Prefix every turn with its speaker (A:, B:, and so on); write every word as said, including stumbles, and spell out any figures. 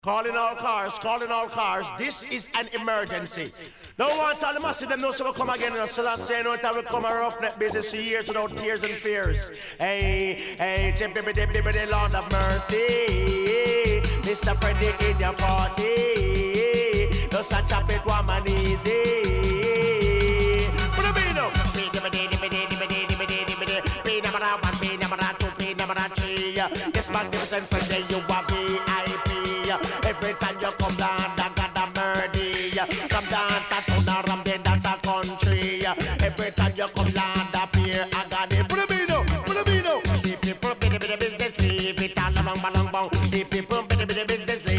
A: Calling all cars, calling all cars. This is an emergency. Don't want all the massive them know so will come again. And so last say no time will come a roughneck business for years without tears and fears. Hey, hey, tip dip dip dip the Lord of mercy. Mister Freddy in your party. Just a chop it one man easy. What do you mean now? P number one, P number two, P number three. This magnificent Freddy, you are V I P. Every time you come down, I got a murder. Come dance at Tuna Ram, then dance a country. Every time you come land up here, I got it. Put a beano, put a beano. The people bit the business, leave it all along, along, along. The people bit the business.